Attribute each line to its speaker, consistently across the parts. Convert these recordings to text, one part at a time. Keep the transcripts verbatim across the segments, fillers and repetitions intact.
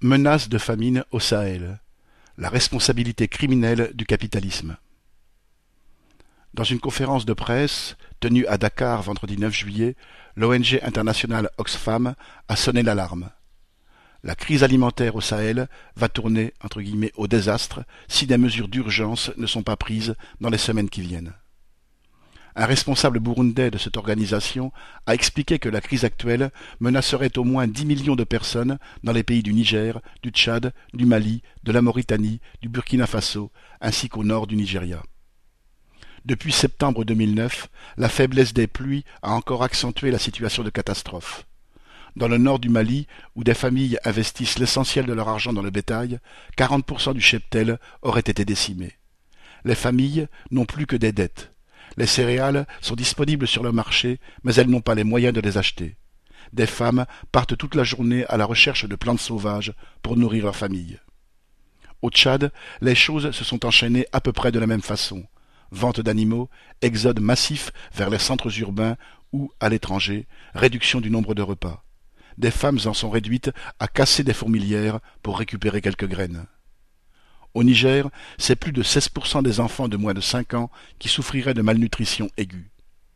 Speaker 1: Menace de famine au Sahel. La responsabilité criminelle du capitalisme. Dans une conférence de presse tenue à Dakar vendredi neuf juillet, l'O N G internationale Oxfam a sonné l'alarme. La crise alimentaire au Sahel va tourner entre guillemets au désastre si des mesures d'urgence ne sont pas prises dans les semaines qui viennent. Un responsable burundais de cette organisation a expliqué que la crise actuelle menacerait au moins dix millions de personnes dans les pays du Niger, du Tchad, du Mali, de la Mauritanie, du Burkina Faso, ainsi qu'au nord du Nigeria. Depuis septembre deux mille neuf, la faiblesse des pluies a encore accentué la situation de catastrophe. Dans le nord du Mali, où des familles investissent l'essentiel de leur argent dans le bétail, quarante pour cent du cheptel aurait été décimé. Les familles n'ont plus que des dettes. Les céréales sont disponibles sur le marché, mais elles n'ont pas les moyens de les acheter. Des femmes partent toute la journée à la recherche de plantes sauvages pour nourrir leur famille. Au Tchad, les choses se sont enchaînées à peu près de la même façon. Vente d'animaux, exode massif vers les centres urbains ou, à l'étranger, réduction du nombre de repas. Des femmes en sont réduites à casser des fourmilières pour récupérer quelques graines. Au Niger, c'est plus de seize pour cent des enfants de moins de cinq ans qui souffriraient de malnutrition aiguë.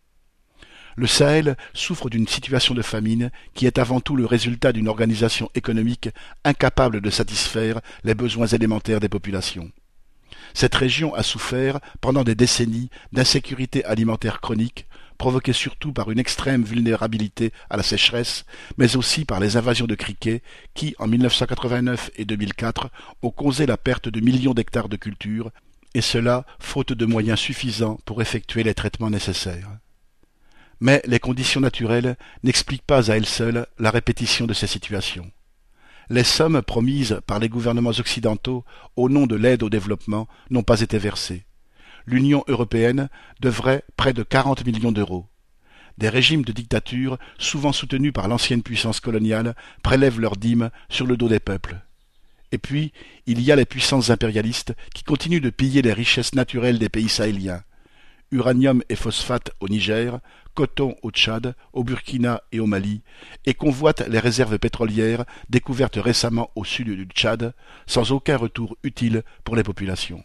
Speaker 1: Le Sahel souffre d'une situation de famine qui est avant tout le résultat d'une organisation économique incapable de satisfaire les besoins élémentaires des populations. Cette région a souffert pendant des décennies d'insécurité alimentaire chronique, provoquée surtout par une extrême vulnérabilité à la sécheresse, mais aussi par les invasions de criquets qui, en mille neuf cent quatre-vingt-neuf et deux mille quatre, ont causé la perte de millions d'hectares de cultures, et cela faute de moyens suffisants pour effectuer les traitements nécessaires. Mais les conditions naturelles n'expliquent pas à elles seules la répétition de ces situations. Les sommes promises par les gouvernements occidentaux au nom de l'aide au développement n'ont pas été versées. L'Union européenne devrait près de quarante millions d'euros. Des régimes de dictature, souvent soutenus par l'ancienne puissance coloniale, prélèvent leurs dîmes sur le dos des peuples. Et puis, il y a les puissances impérialistes qui continuent de piller les richesses naturelles des pays sahéliens. Uranium et phosphate au Niger, coton au Tchad, au Burkina et au Mali, et convoitent les réserves pétrolières découvertes récemment au sud du Tchad, sans aucun retour utile pour les populations.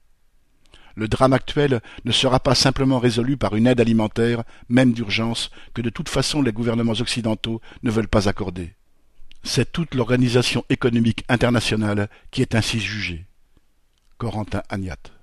Speaker 1: Le drame actuel ne sera pas simplement résolu par une aide alimentaire, même d'urgence, que de toute façon les gouvernements occidentaux ne veulent pas accorder. C'est toute l'organisation économique internationale qui est ainsi jugée. Corentin Agnat.